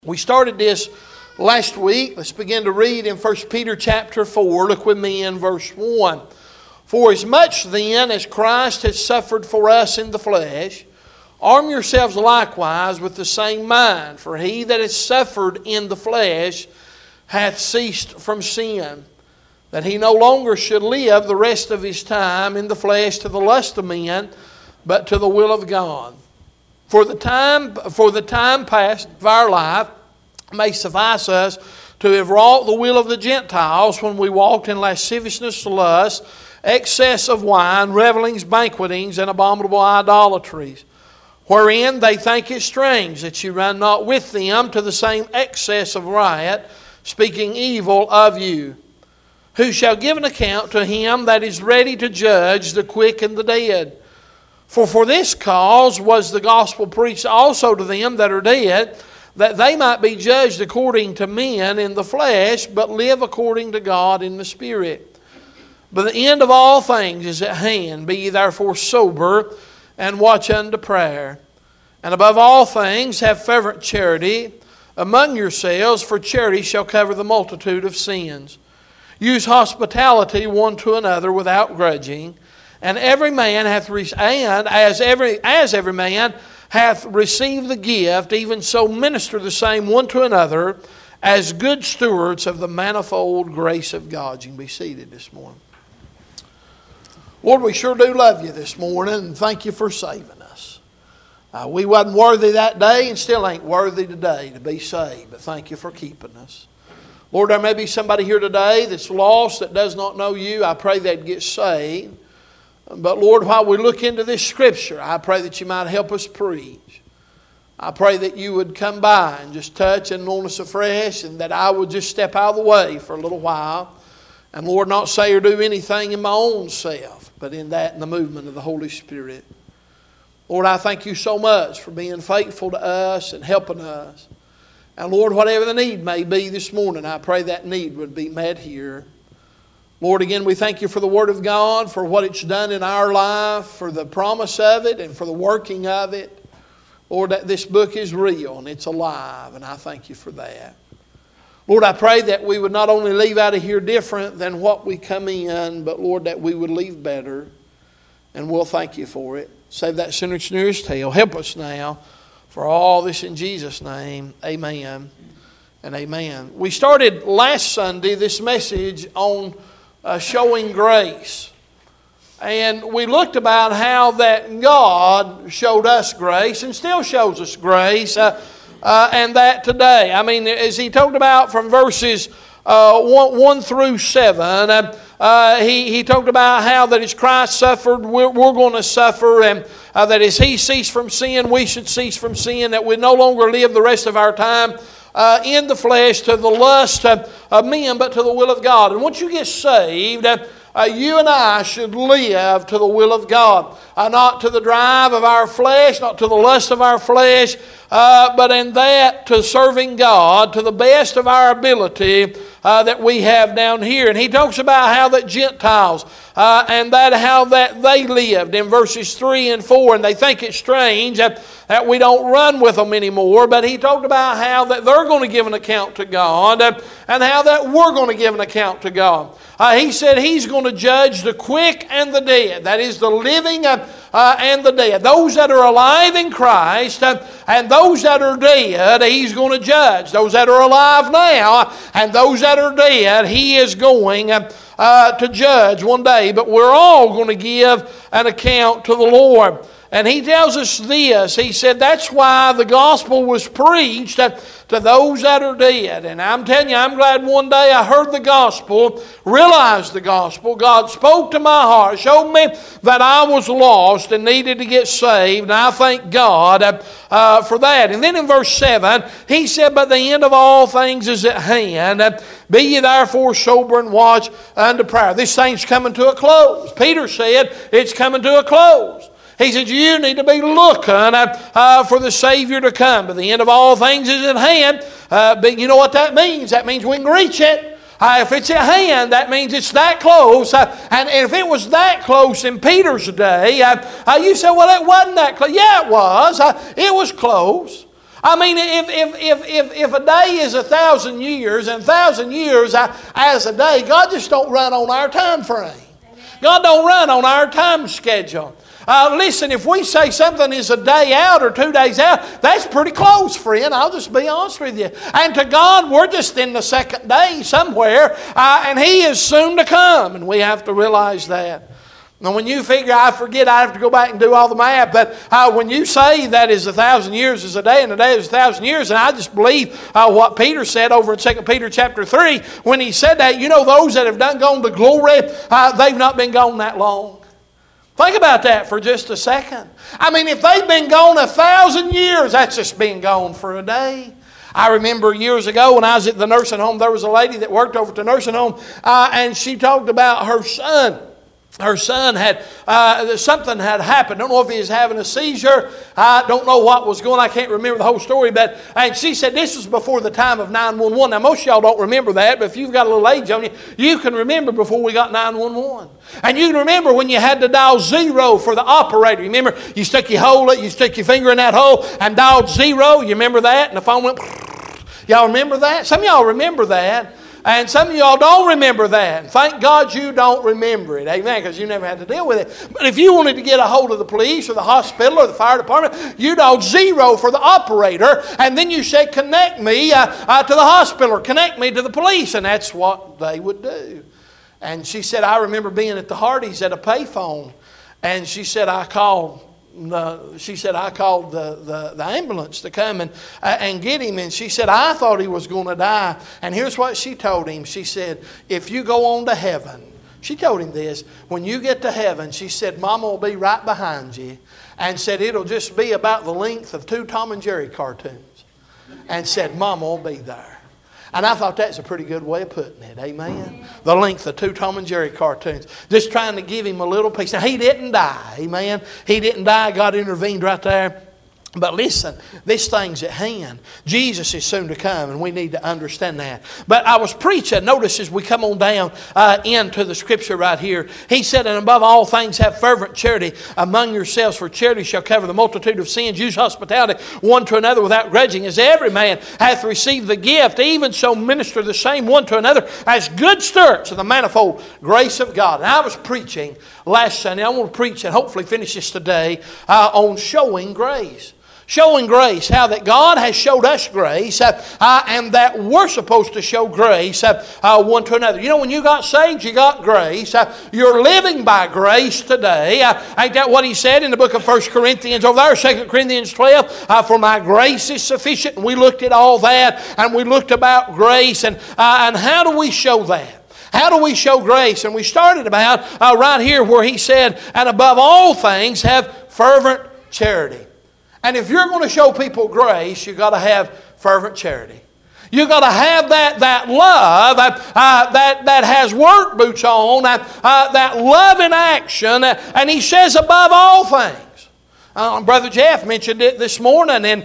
We started this last week. Let's begin to read in 1 Peter chapter 4. Look with me in verse 1. For as much then as Christ has suffered for us in the flesh, arm yourselves likewise with the same mind. For he that has suffered in the flesh hath ceased from sin, that he no longer should live the rest of his time in the flesh to the lust of men, but to the will of God. For the time past of our life may suffice us to have wrought the will of the Gentiles when we walked in lasciviousness, lust, excess of wine, revellings, banquetings, and abominable idolatries, wherein they think it strange that you run not with them to the same excess of riot, speaking evil of you. Who shall give an account to him that is ready to judge the quick and the dead? For this cause was the gospel preached also to them that are dead, that they might be judged according to men in the flesh, but live according to God in the Spirit. But the end of all things is at hand. Be ye therefore sober, and watch unto prayer. And above all things have fervent charity among yourselves, for charity shall cover the multitude of sins. Use hospitality one to another without grudging. And every man as every man hath received the gift, even so minister the same one to another as good stewards of the manifold grace of God. You can be seated this morning. Lord, we sure do love you this morning, and thank you for saving us. We wasn't worthy that day and still ain't worthy today to be saved, but thank you for keeping us. Lord, there may be somebody here today that's lost, that does not know you. I pray they'd get saved. But Lord, while we look into this Scripture, I pray that you might help us preach. I pray that you would come by and just touch and anoint us afresh, and that I would just step out of the way for a little while. And Lord, not say or do anything in my own self, but in that and the movement of the Holy Spirit. Lord, I thank you so much for being faithful to us and helping us. And Lord, whatever the need may be this morning, I pray that need would be met here. Lord, again, we thank you for the Word of God, for what it's done in our life, for the promise of it, and for the working of it. Lord, that this book is real and it's alive, and I thank you for that. Lord, I pray that we would not only leave out of here different than what we come in, but Lord, that we would leave better, and we'll thank you for it. Save that sinner's nearest tail. Help us now for all this in Jesus' name. Amen and amen. We started last Sunday this message on showing grace. And we looked about how that God showed us grace and still shows us grace, and that today. I mean, as he talked about from verses 1 through 7, he talked about how that as Christ suffered, we're going to suffer, and that as he ceased from sin, we should cease from sin, that we no longer live the rest of our time in the flesh to the lust of men, but to the will of God. And once you get saved, you and I should live to the will of God. Not to the drive of our flesh, not to the lust of our flesh, but in that to serving God to the best of our ability that we have down here. And he talks about how that Gentiles and that how that they lived in verses 3 and 4. And they think it's strange that we don't run with them anymore. But he talked about how that they're going to give an account to God, and how that we're going to give an account to God. He said he's going to judge the quick and the dead. That is the living and the dead. Those that are alive in Christ and those that are dead, he's going to judge. Those that are alive now and those that are dead, he is going to judge one day. But we're all going to give an account to the Lord. And he tells us this. He said that's why the gospel was preached to those that are dead. And I'm telling you, I'm glad one day I heard the gospel, realized the gospel. God spoke to my heart, showed me that I was lost and needed to get saved. And I thank God for that. And then in verse 7, he said, but the end of all things is at hand. Be ye therefore sober and watch unto prayer. This thing's coming to a close. Peter said it's coming to a close. He said, you need to be looking for the Savior to come. But the end of all things is at hand. But you know what that means? That means we can reach it. If it's at hand, that means it's that close. And if it was that close in Peter's day, you say, well, it wasn't that close. Yeah, it was. It was close. I mean, if a day is 1,000 years, and 1,000 years as a day, God just don't run on our time frame. God don't run on our time schedule. Listen, if we say something is a day out or 2 days out, that's pretty close, friend. I'll just be honest with you. And to God, we're just in the second day somewhere, and He is soon to come, and we have to realize that. Now, when you figure, I forget, I have to go back and do all the math, but when you say that is 1,000 years is a day, and a day is 1,000 years, and I just believe what Peter said over in 2 Peter chapter 3, when he said that, you know, those that have gone to glory, they've not been gone that long. Think about that for just a second. I mean, if they've been gone 1,000 years, that's just been gone for a day. I remember years ago when I was at the nursing home, there was a lady that worked over at the nursing home, and she talked about her son. Her son had, something had happened. Don't know if he was having a seizure. I don't know what was going on. I can't remember the whole story. And she said this was before the time of 911. Now, most of y'all don't remember that, but if you've got a little age on you, you can remember before we got 911. And you can remember when you had to dial 0 for the operator. You remember you stuck your finger in that hole and dialed 0. You remember that? And the phone went. Y'all remember that? Some of y'all remember that. And some of y'all don't remember that. Thank God you don't remember it. Amen. Because you never had to deal with it. But if you wanted to get a hold of the police or the hospital or the fire department, you dialed 0 for the operator. And then you said, connect me to the hospital or connect me to the police. And that's what they would do. And she said, I remember being at the Hardee's at a payphone. And she said, I called the ambulance to come and get him. And she said, I thought he was going to die. And here's what she told him. She said, if you go on to heaven, she told him this, when you get to heaven, she said, Mama will be right behind you. And said, it'll just be about the length of 2 Tom and Jerry cartoons. And said, Mama will be there. And I thought that's a pretty good way of putting it. Amen. The length of 2 Tom and Jerry cartoons. Just trying to give him a little piece. Now, he didn't die. Amen. He didn't die. God intervened right there. But listen, this thing's at hand. Jesus is soon to come, and we need to understand that. But I was preaching, notice as we come on down into the scripture right here, he said, and above all things have fervent charity among yourselves, for charity shall cover the multitude of sins. Use hospitality one to another without grudging. As every man hath received the gift, even so minister the same one to another as good stewards of the manifold grace of God. And I was preaching last Sunday. I want to preach and hopefully finish this today on showing grace. Showing grace, how that God has showed us grace and that we're supposed to show grace one to another. You know, when you got saved, you got grace. You're living by grace today. Ain't that what he said in the book of 1 Corinthians over there, 2 Corinthians 12? For my grace is sufficient. And we looked at all that and we looked about grace and how do we show that? How do we show grace? And we started about right here where he said, and above all things have fervent charity. And if you're going to show people grace, you've got to have fervent charity. You've got to have that love that has work boots on, that love in action. And he says above all things. Brother Jeff mentioned it this morning in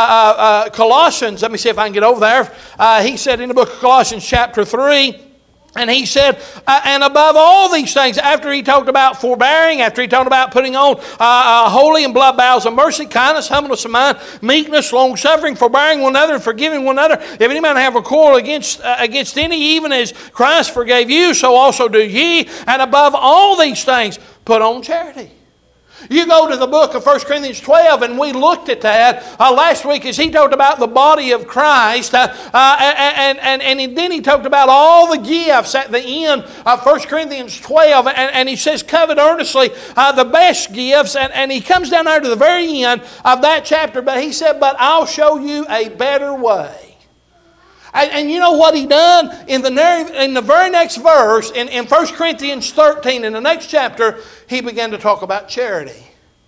Colossians. Let me see if I can get over there. He said in the book of Colossians chapter 3, and he said, and above all these things, after he talked about forbearing, after he talked about putting on holy and blood bowels of mercy, kindness, humbleness of mind, meekness, long-suffering, forbearing one another, and forgiving one another. If any man have a quarrel against any, even as Christ forgave you, so also do ye. And above all these things, put on charity. You go to the book of 1 Corinthians 12, and we looked at that last week as he talked about the body of Christ. And then he talked about all the gifts at the end of 1 Corinthians 12. And he says, covet earnestly the best gifts. And he comes down there to the very end of that chapter. But he said, but I'll show you a better way. And you know what he done? In the very next verse, in 1 Corinthians 13, in the next chapter, he began to talk about charity.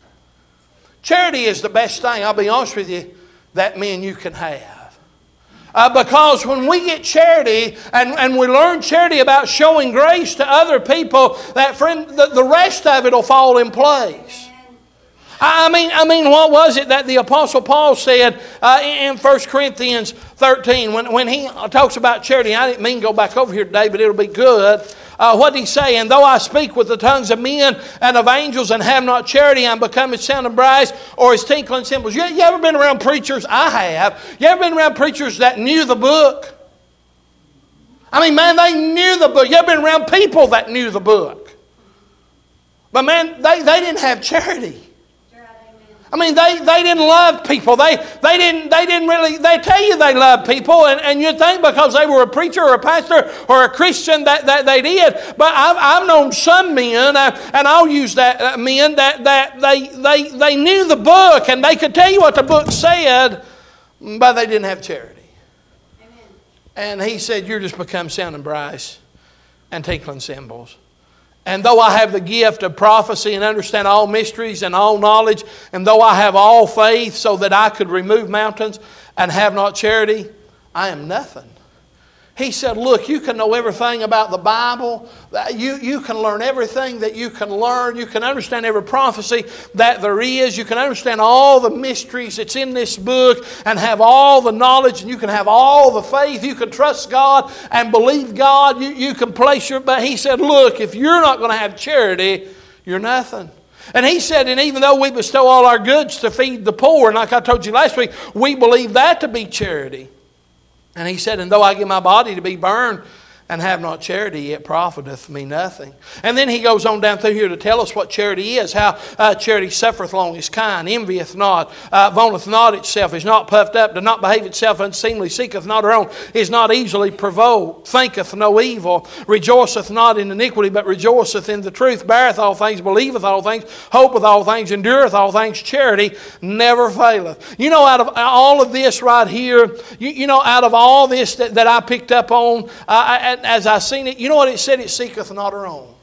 Charity is the best thing, I'll be honest with you, that me and you can have. Because when we get charity and we learn charity about showing grace to other people, that friend, the rest of it will fall in place. I mean, what was it that the Apostle Paul said in 1 Corinthians 13 when he talks about charity? I didn't mean to go back over here today, but it'll be good. What did he say? And though I speak with the tongues of men and of angels and have not charity, I'm become as sounding brass or as tinkling cymbals. You ever been around preachers? I have. You ever been around preachers that knew the book? I mean, man, they knew the book. You ever been around people that knew the book? But man, they didn't have charity. I mean, they didn't love people. They didn't really, they tell you they love people, and you'd think because they were a preacher or a pastor or a Christian that they did. But I've known some men, and I'll use that men, that they knew the book, and they could tell you what the book said, but they didn't have charity. Amen. And he said, you're just become sounding brass and tinkling cymbals. And though I have the gift of prophecy and understand all mysteries and all knowledge, and though I have all faith so that I could remove mountains and have not charity, I am nothing. He said, look, you can know everything about the Bible. You can learn everything that you can learn. You can understand every prophecy that there is. You can understand all the mysteries that's in this book and have all the knowledge, and you can have all the faith. You can trust God and believe God. You can place your... But he said, look, if you're not going to have charity, you're nothing. And he said, and even though we bestow all our goods to feed the poor, and like I told you last week, we believe that to be charity. And he said, and though I give my body to be burned and have not charity, it profiteth me nothing. And then he goes on down through here to tell us what charity is. How charity suffereth long, is kind, envieth not, vaunteth not itself, is not puffed up, doth not behave itself unseemly, seeketh not her own, is not easily provoked, thinketh no evil, rejoiceth not in iniquity, but rejoiceth in the truth, beareth all things, believeth all things, hopeth all things, endureth all things. Charity never faileth. You know, out of all of this right here, you know, out of all this that I picked up on, as I seen it, you know what it said? It seeketh not her own.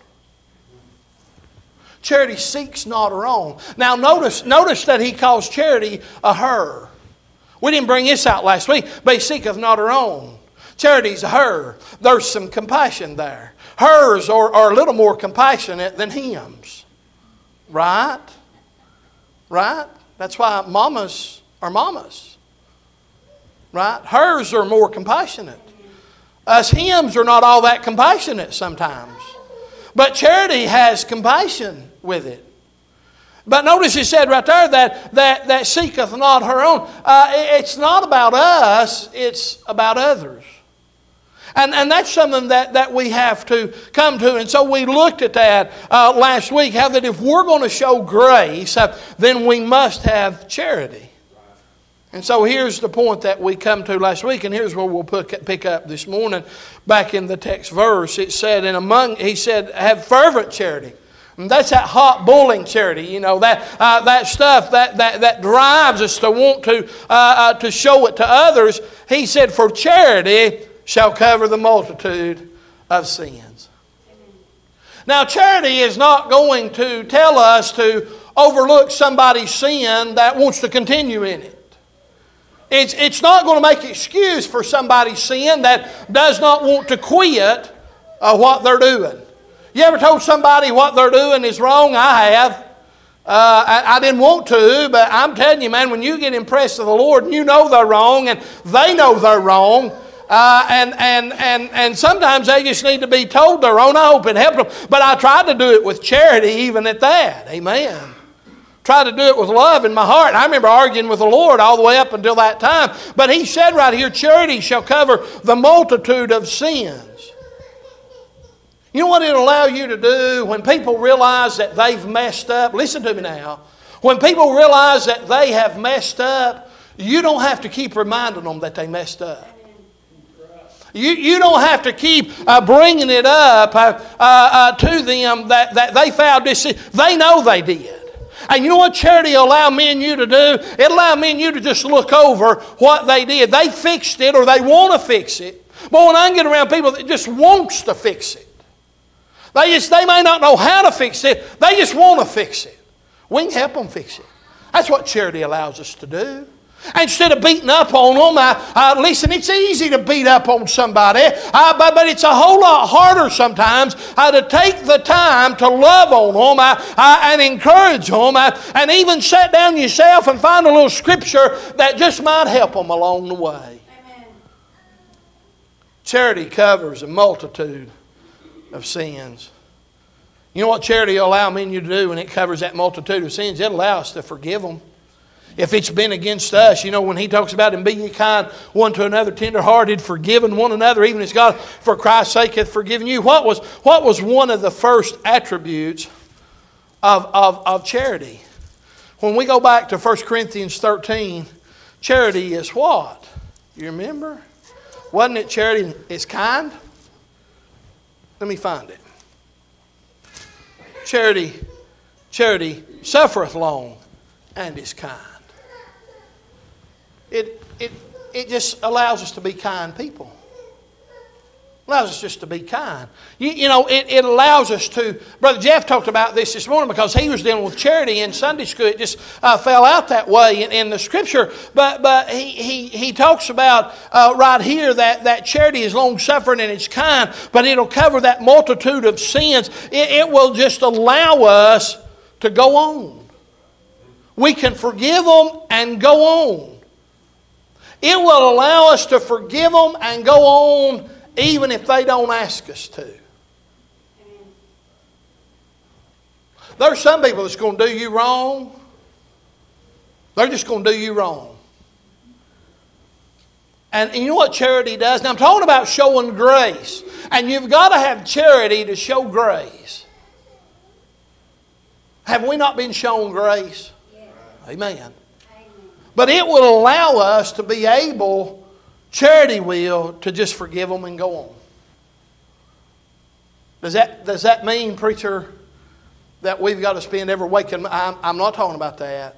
Charity seeks not her own. Now notice that he calls charity a her. We didn't bring this out last week, but he seeketh not her own. Charity's a her. There's some compassion there. Hers are a little more compassionate than him's. Right? Right? That's why mamas are mamas. Right? Hers are more compassionate. Us hymns are not all that compassionate sometimes. But charity has compassion with it. But notice it said right there that seeketh not her own. It's not about us, it's about others. And that's something that we have to come to. And so we looked at that last week, how that if we're going to show grace, then we must have charity. And so here's the point that we come to last week, and here's where we'll pick up this morning. Back in the text verse, it said, he said, have fervent charity. And that's that hot bulling charity, you know, that stuff that drives us to want to show it to others. He said, for charity shall cover the multitude of sins. Now, charity is not going to tell us to overlook somebody's sin that wants to continue in it. It's not going to make excuse for somebody's sin that does not want to quit what they're doing. You ever told somebody what they're doing is wrong? I have. I didn't want to, but I'm telling you, man, when you get impressed with the Lord and you know they're wrong and they know they're wrong, and sometimes they just need to be told they're wrong. I hope it helps them. But I tried to do it with charity even at that. Amen. Try to do it with love in my heart. I remember arguing with the Lord all the way up until that time. But he said right here, charity shall cover the multitude of sins. You know what it'll allow you to do when people realize that they've messed up? Listen to me now. When people realize that they have messed up, you don't have to keep reminding them that they messed up. You don't have to keep bringing it up to them that they found this. They know they did. And you know what charity will allow me and you to do? It'll allow me and you to just look over what they did. They fixed it or they want to fix it. But when I get around people that just wants to fix it, they may not know how to fix it. They just want to fix it. We can help them fix it. That's what charity allows us to do. Instead of beating up on them, listen, it's easy to beat up on somebody, but it's a whole lot harder sometimes to take the time to love on them and encourage them and even sit down yourself and find a little scripture that just might help them along the way. Amen. Charity covers a multitude of sins. You know what charity will allow me and you to do when it covers that multitude of sins? It'll allow us to forgive them. If it's been against us, you know, when he talks about and be ye kind one to another, tender-hearted, forgiving one another, even as God for Christ's sake hath forgiven you. What was one of the first attributes of charity? When we go back to 1 Corinthians 13, charity is what? You remember? Wasn't it charity is kind? Let me find it. Charity suffereth long and is kind. It just allows us to be kind people. Allows us just to be kind. You know, it allows us to... Brother Jeff talked about this morning because he was dealing with charity in Sunday school. It just fell out that way in the Scripture. But he talks about right here that charity is long-suffering and it's kind, but it'll cover that multitude of sins. It will just allow us to go on. We can forgive them and go on. It will allow us to forgive them and go on even if they don't ask us to. There's some people that's going to do you wrong. They're just going to do you wrong. And you know what charity does? Now I'm talking about showing grace. And you've got to have charity to show grace. Have we not been shown grace? Yes. Amen. But it will allow us to be able, charity will, to just forgive them and go on. Does that mean, preacher, that we've got to spend every waking? I'm not talking about that.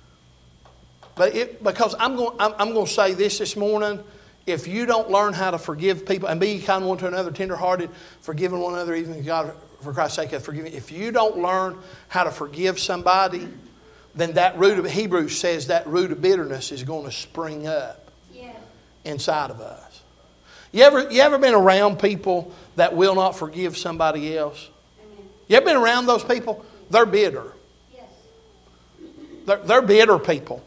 But because I'm going to say this morning, if you don't learn how to forgive people and be kind one to another, tender-hearted, forgiving one another, even God for Christ's sake hath forgiven you. If you don't learn how to forgive somebody, then that root of, Hebrews says that root of bitterness is going to spring up inside of us. You ever been around people that will not forgive somebody else? Amen. You ever been around those people? They're bitter. Yes. They're bitter people.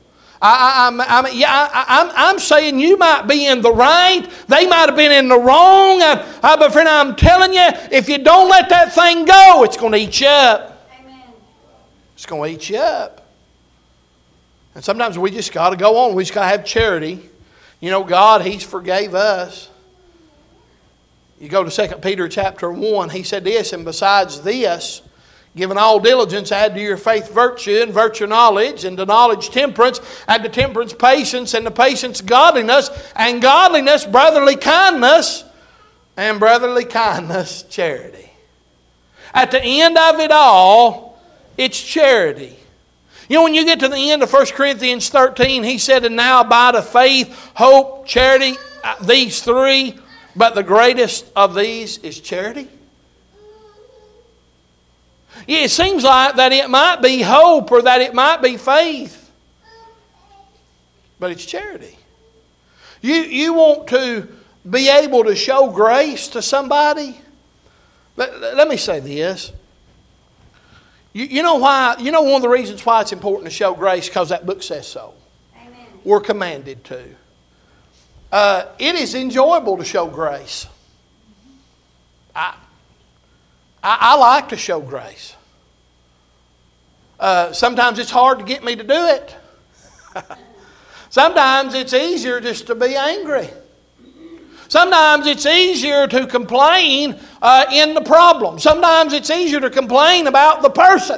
I'm saying you might be in the right. They might have been in the wrong. But friend, I'm telling you, if you don't let that thing go, it's going to eat you up. Amen. It's going to eat you up. And sometimes we just got to go on. We just got to have charity. You know, God, He's forgave us. You go to 2 Peter chapter 1. He said this, and besides this, giving all diligence, add to your faith virtue, and virtue knowledge, and to knowledge temperance, and to temperance patience, and to patience godliness, and godliness brotherly kindness, and brotherly kindness charity. At the end of it all, it's charity. You know, when you get to the end of 1 Corinthians 13, he said, and now abide faith, hope, charity, these three, but the greatest of these is charity. Yeah, it seems like that it might be hope or that it might be faith, but it's charity. You want to be able to show grace to somebody? Let me say this. You know why? You know one of the reasons why it's important to show grace? Because that book says so. Amen. We're commanded to. It is enjoyable to show grace. I like to show grace. Sometimes it's hard to get me to do it. Sometimes it's easier just to be angry. Sometimes it's easier to complain in the problem. Sometimes it's easier to complain about the person.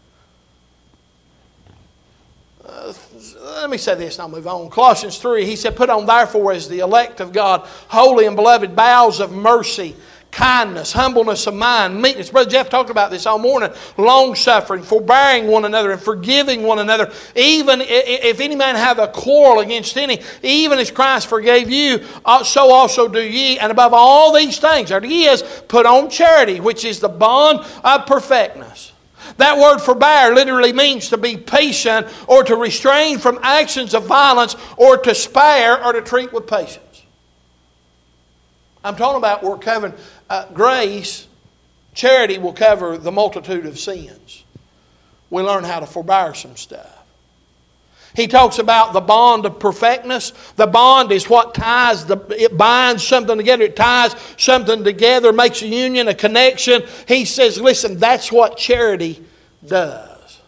Let me say this and I'll move on. Colossians 3, he said, put on therefore as the elect of God, holy and beloved, bowels of mercy, kindness, humbleness of mind, meekness. Brother Jeff talked about this all morning. Long-suffering, forbearing one another, and forgiving one another. Even if any man have a quarrel against any, even as Christ forgave you, so also do ye. And above all these things, there he is, put on charity, which is the bond of perfectness. That word forbear literally means to be patient or to restrain from actions of violence or to spare or to treat with patience. I'm talking about we're covering grace. Charity will cover the multitude of sins. We learn how to forbear some stuff. He talks about the bond of perfectness. The bond is what ties, it binds something together. It ties something together, makes a union, a connection. He says, listen, that's what charity does.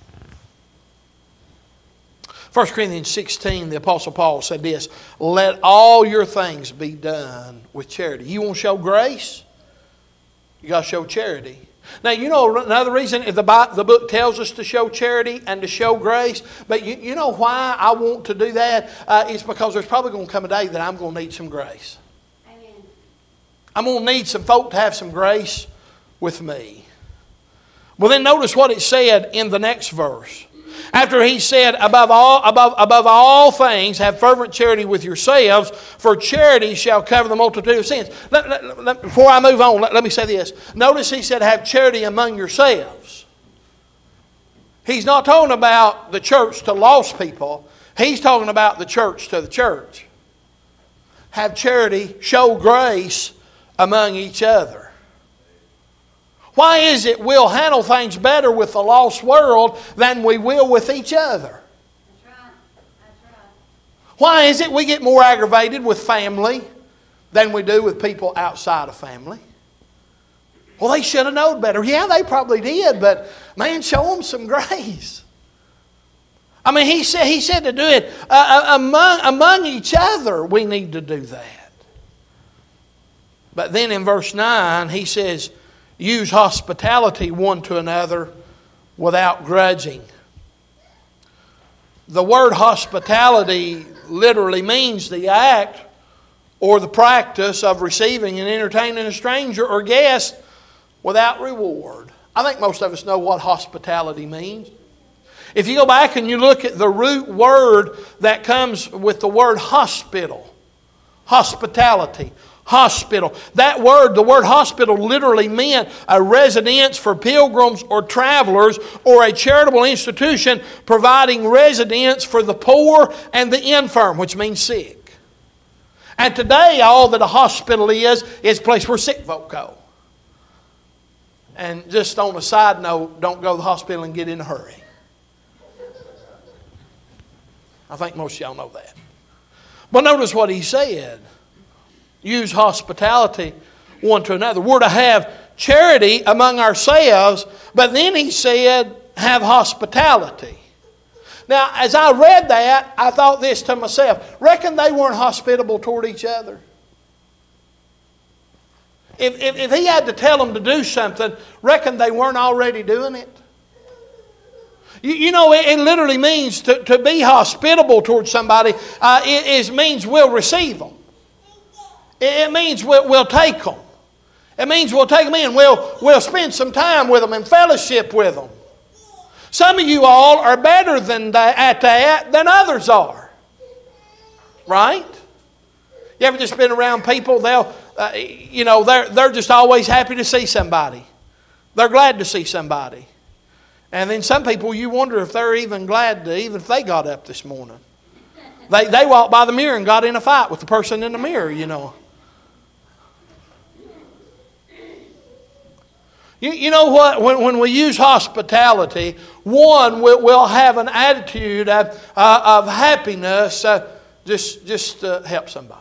1 Corinthians 16, the Apostle Paul said this, let all your things be done with charity. You want to show grace? You got to show charity. Now, you know another reason the book tells us to show charity and to show grace, but you know why I want to do that? It's because there's probably going to come a day that I'm going to need some grace. Amen. I'm going to need some folk to have some grace with me. Well, then notice what it said in the next verse. After he said, above all things, have fervent charity with yourselves, for charity shall cover the multitude of sins. Before I move on, let me say this. Notice he said, have charity among yourselves. He's not talking about the church to lost people. He's talking about the church to the church. Have charity, show grace among each other. Why is it we'll handle things better with the lost world than we will with each other? That's right. That's right. Why is it we get more aggravated with family than we do with people outside of family? Well, they should have known better. Yeah, they probably did, but man, show them some grace. I mean, he said to do it among each other. We need to do that. But then in verse 9, he says, use hospitality one to another without grudging. The word hospitality literally means the act or the practice of receiving and entertaining a stranger or guest without reward. I think most of us know what hospitality means. If you go back and you look at the root word that comes with the word hospital, hospitality, hospital. That word, the word hospital, literally meant a residence for pilgrims or travelers or a charitable institution providing residence for the poor and the infirm, which means sick. And today, all that a hospital is a place where sick folk go. And just on a side note, don't go to the hospital and get in a hurry. I think most of y'all know that. But notice what he said. Use hospitality one to another. We're to have charity among ourselves, but then he said, have hospitality. Now, as I read that, I thought this to myself. Reckon they weren't hospitable toward each other? If he had to tell them to do something, reckon they weren't already doing it? You know, it literally means to be hospitable toward somebody. It means we'll receive them. It means we'll take them. It means we'll take them in. We'll spend some time with them and fellowship with them. Some of you all are better at that than others are. Right? You ever just been around people? They're just always happy to see somebody. They're glad to see somebody. And then some people, you wonder if they're even glad to, even if they got up this morning. They walked by the mirror and got in a fight with the person in the mirror, you know. You know what? When we use hospitality, one, we'll have an attitude of happiness just to help somebody.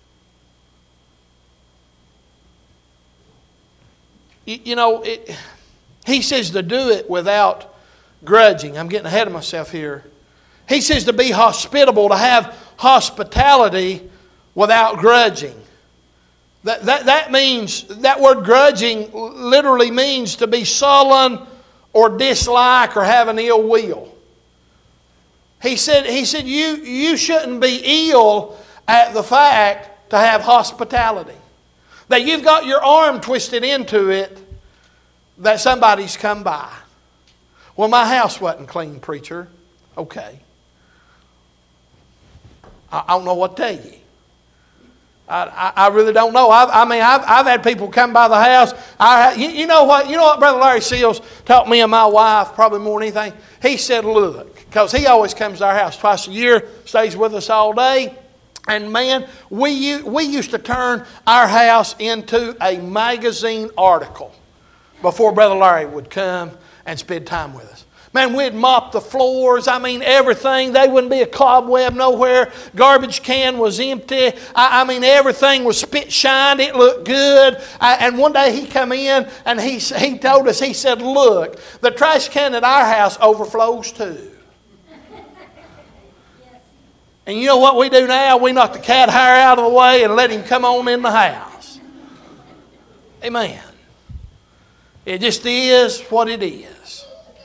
He says to do it without grudging. I'm getting ahead of myself here. He says to be hospitable, to have hospitality without grudging. That means, that word grudging literally means to be sullen or dislike or have an ill will. He said you shouldn't be ill at the fact to have hospitality. That you've got your arm twisted into it that somebody's come by. Well, my house wasn't clean, preacher. Okay. I don't know what to tell you. I really don't know. I've had people come by the house. You know what Brother Larry Seals taught me and my wife probably more than anything? He said, look, because he always comes to our house twice a year, stays with us all day. And man, we used to turn our house into a magazine article before Brother Larry would come and spend time with us. Man, we'd mop the floors. Everything. There wouldn't be a cobweb nowhere. Garbage can was empty. Everything was spit shined. It looked good. And one day he come in and he told us, he said, look, the trash can at our house overflows too. And you know what we do now? We knock the cat hair out of the way and let him come on in the house. Amen. It just is what it is.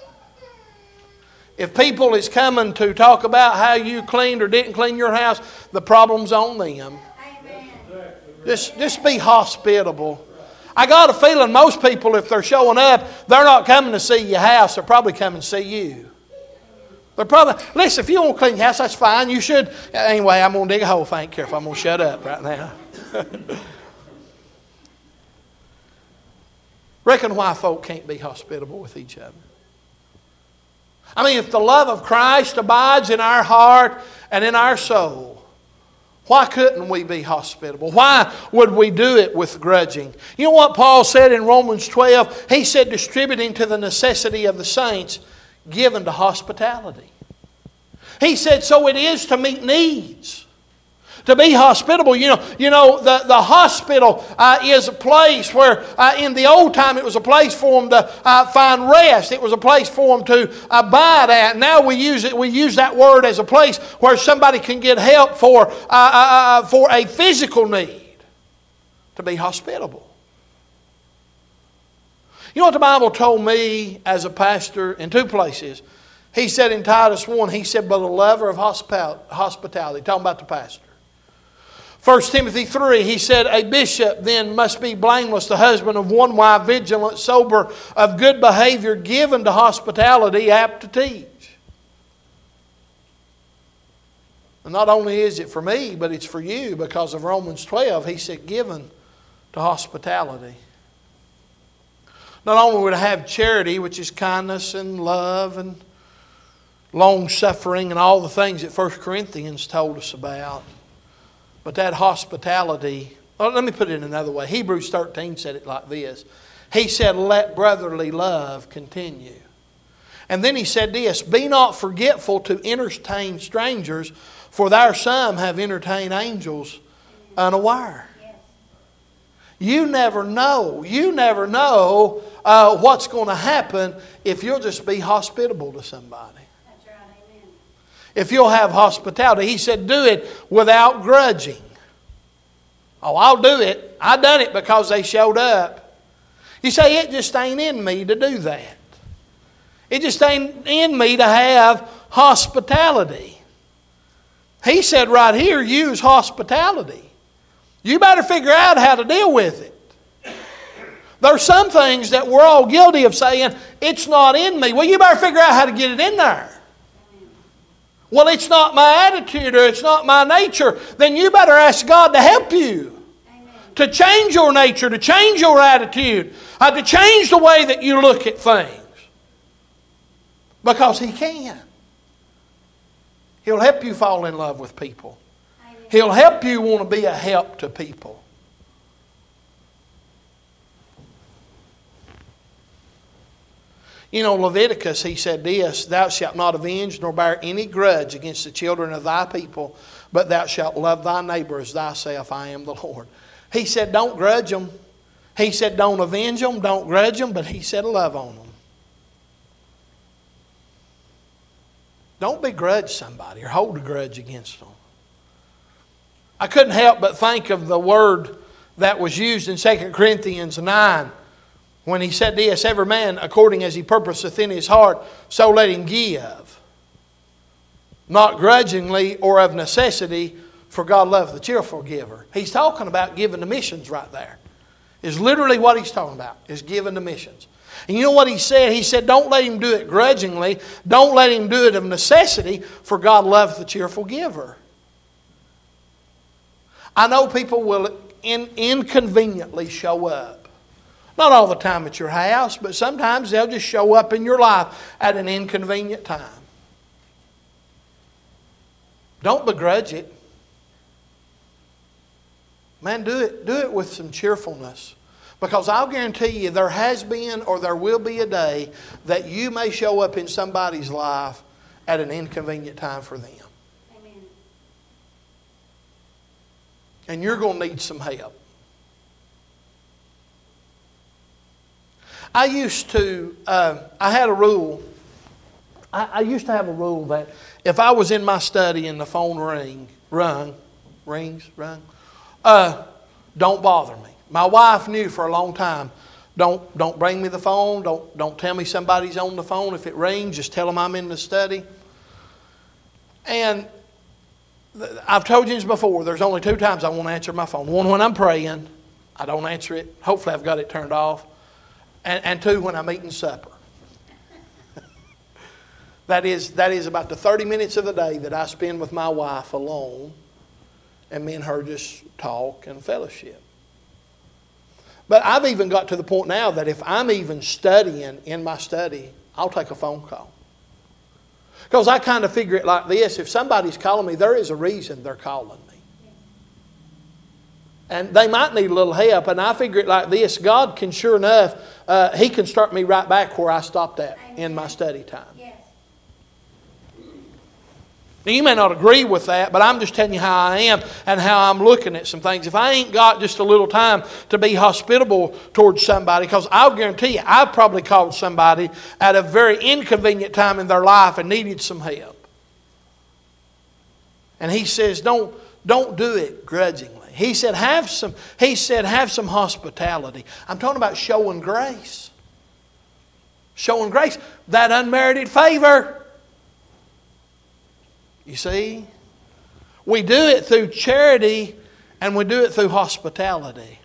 If people is coming to talk about how you cleaned or didn't clean your house, the problem's on them. Amen. Just be hospitable. I got a feeling most people, if they're showing up, they're not coming to see your house. They're probably coming to see you. They're probably, listen, if you want to clean your house, that's fine. You should. Anyway, I'm going to dig a hole if I ain't careful. I'm going to shut up right now. Reckon why folk can't be hospitable with each other. If the love of Christ abides in our heart and in our soul, why couldn't we be hospitable? Why would we do it with grudging? You know what Paul said in Romans 12? He said, distributing to the necessity of the saints, given to hospitality. He said, so it is to meet needs. To be hospitable. The hospital is a place where in the old time it was a place for them to find rest. It was a place for them to abide at. Now we use that word as a place where somebody can get help for a physical need. To be hospitable. You know what the Bible told me as a pastor in two places? He said in Titus 1, he said, but a lover of hospitality. Talking about the pastor. 1 Timothy 3, he said, a bishop then must be blameless, the husband of one wife, vigilant, sober, of good behavior, given to hospitality, apt to teach. And not only is it for me, but it's for you because of Romans 12. He said, given to hospitality. Not only would I have charity, which is kindness and love and long-suffering and all the things that 1 Corinthians told us about, but that hospitality, let me put it another way. Hebrews 13 said it like this. He said, let brotherly love continue. And then he said this, be not forgetful to entertain strangers, for there some have entertained angels unaware. You never know. You never know what's going to happen if you'll just be hospitable to somebody. That's right, amen. If you'll have hospitality. He said, do it without grudging. Oh, I'll do it. I done it because they showed up. You say, it just ain't in me to do that. It just ain't in me to have hospitality. He said right here, use hospitality. You better figure out how to deal with it. There's some things that we're all guilty of saying, it's not in me. Well, you better figure out how to get it in there. Well, it's not my attitude or it's not my nature. Then you better ask God to help you. Amen. To change your nature, to change your attitude, to change the way that you look at things. Because He can. He'll help you fall in love with people. He'll help you want to be a help to people. You know, Leviticus, he said this, thou shalt not avenge nor bear any grudge against the children of thy people, but thou shalt love thy neighbor as thyself. I am the Lord. He said don't grudge them. He said don't avenge them, don't grudge them, but he said love on them. Don't begrudge somebody or hold a grudge against them. I couldn't help but think of the word that was used in 2 Corinthians 9 when he said this, every man according as he purposeth in his heart, so let him give. Not grudgingly or of necessity, for God loveth the cheerful giver. He's talking about giving to missions right there. Is literally what he's talking about, is giving to missions. And you know what he said? He said, don't let him do it grudgingly. Don't let him do it of necessity, for God loveth the cheerful giver. I know people will inconveniently show up. Not all the time at your house, but sometimes they'll just show up in your life at an inconvenient time. Don't begrudge it. Man, do it with some cheerfulness. Because I'll guarantee you there has been or there will be a day that you may show up in somebody's life at an inconvenient time for them. Amen. And you're going to need some help. I used to, I had a rule. I used to have a rule that if I was in my study and the phone rung, don't bother me. My wife knew for a long time, don't bring me the phone. Don't tell me somebody's on the phone. If it rings, just tell them I'm in the study. And I've told you this before. There's only 2 times I won't answer my phone. One, when I'm praying, I don't answer it. Hopefully I've got it turned off. And 2, when I'm eating supper. That is about the 30 minutes of the day that I spend with my wife alone. And me and her just talk and fellowship. But I've even got to the point now that if I'm even studying in my study, I'll take a phone call. Because I kind of figure it like this. If somebody's calling me, there is a reason they're calling me. And they might need a little help. And I figure it like this. God can sure enough, He can start me right back where I stopped at in my study time. Yes. Now, you may not agree with that, but I'm just telling you how I am and how I'm looking at some things. If I ain't got just a little time to be hospitable towards somebody, because I'll guarantee you, I've probably called somebody at a very inconvenient time in their life and needed some help. And He says, don't do it grudgingly. He said, have some hospitality. I'm talking about showing grace. Showing grace. That unmerited favor. You see? We do it through charity and we do it through hospitality.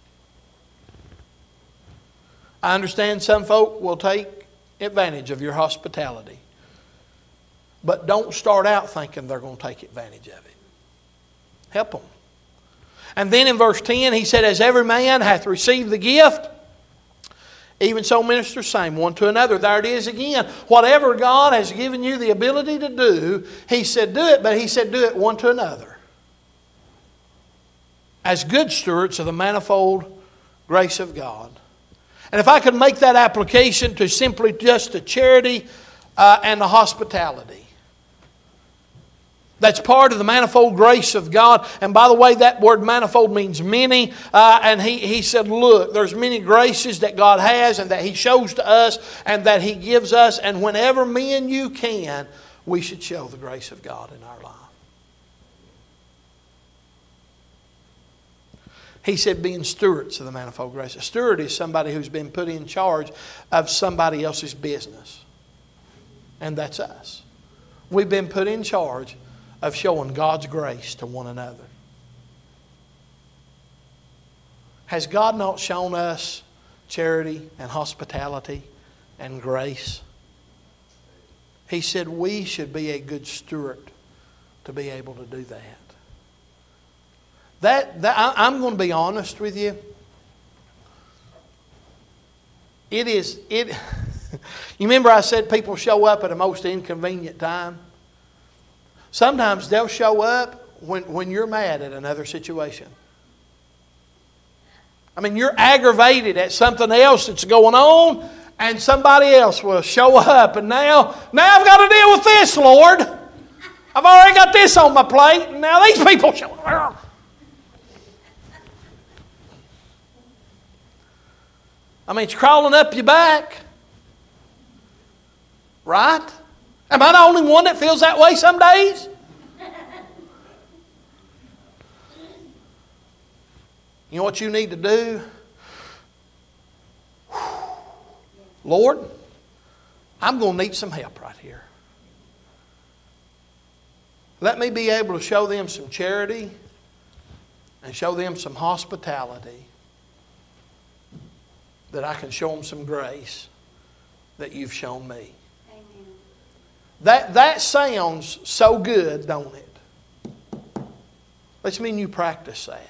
I understand some folk will take advantage of your hospitality. But don't start out thinking they're going to take advantage of it. Help them. And then in verse 10 he said, as every man hath received the gift, even so minister same one to another. There it is again. Whatever God has given you the ability to do, He said do it, but He said do it one to another. As good stewards of the manifold grace of God. And if I could make that application to simply just the charity and the hospitality. That's part of the manifold grace of God. And by the way, that word manifold means many. And he said, look, there's many graces that God has and that He shows to us and that He gives us. And whenever me and you can, we should show the grace of God in our life. He said being stewards of the manifold grace. A steward is somebody who's been put in charge of somebody else's business. And that's us. We've been put in charge of showing God's grace to one another. Has God not shown us charity and hospitality and grace? He said we should be a good steward to be able to do that. I'm going to be honest with you. You remember I said people show up at a most inconvenient time? Sometimes they'll show up when you're mad at another situation. I mean, you're aggravated at something else that's going on, and somebody else will show up, and now I've got to deal with this, Lord. I've already got this on my plate, and now these people show up. I mean, it's crawling up your back. Right? Am I the only one that feels that way some days? You know what you need to do? Lord, I'm going to need some help right here. Let me be able to show them some charity and show them some hospitality, that I can show them some grace that you've shown me. That sounds so good, don't it? Let's mean you practice that.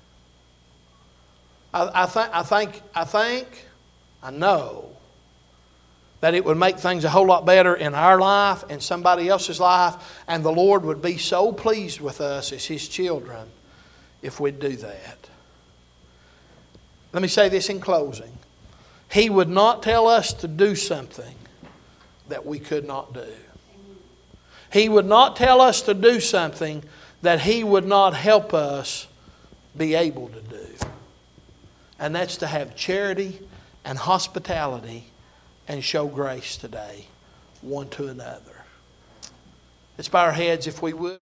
I know that it would make things a whole lot better in our life and somebody else's life, and the Lord would be so pleased with us as His children if we'd do that. Let me say this in closing. He would not tell us to do something that we could not do. He would not tell us to do something that He would not help us be able to do. And that's to have charity and hospitality and show grace today, one to another. Let's bow our heads if we would.